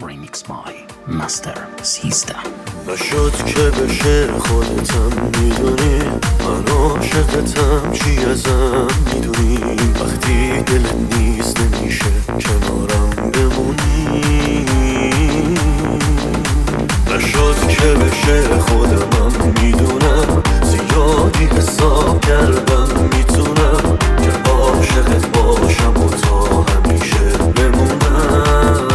Remix by Master System. نشد که بشه خودتم میدونی من عاشقتم چی ازم میدونی وقتی دلت نیست نمیشه کنارم بمونی نشد که بشه خودمم میدونم زیادی حساب کردم میتونم که عاشقت باشم و تا همیشه بمونم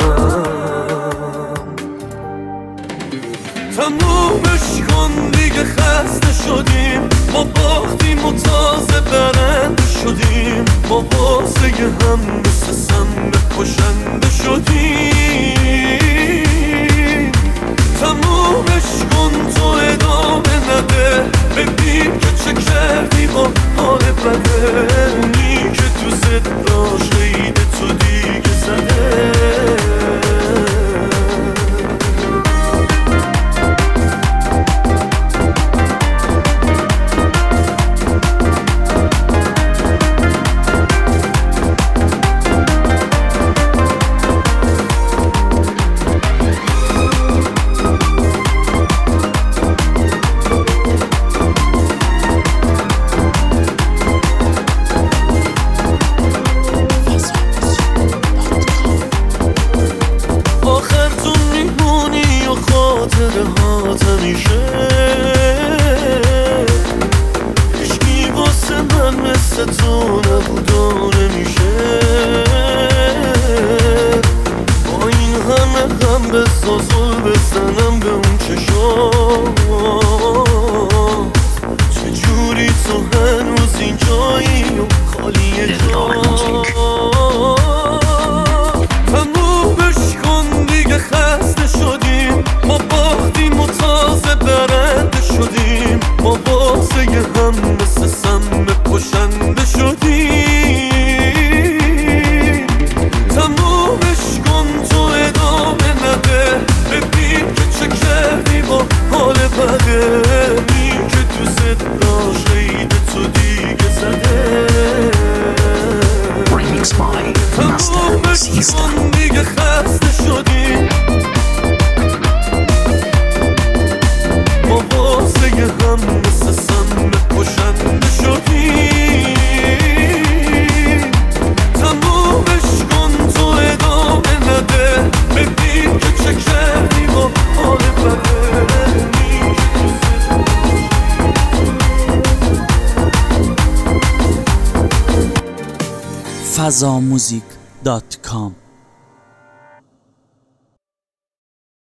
تمومش کن دیگه خسته شدیم ما باختیم و تازه برنده شدیم ما واسه هم مثل سم کشنده شدیم تمومش کن تو ادامه نده ببین که چه کردی با حال بده اونی که دوست داشت غیده تو دیگه زده هیچکی واسه من مثل تو نبود و نمیشه با این همه هم بسازل بزنم به اون چشام چجوری تو هنوز اینجایی و خالی جا تمومش کن دیگه خسته شدیم ما باختیم و تازه برنده شدیم ما واسه هم مثل سم کشنده شدیم تمومش کن تو ادامه نده ببین که چه کردی با حال بده این که دوست داشت غیده تو دیگه زده Remix by Master System. دیگه خسته شدیم ما واسه هم مثل سم کشنده شدیم تمومش کن تو ادامه نده ببین که چه کردی با حال بده fazamusic.com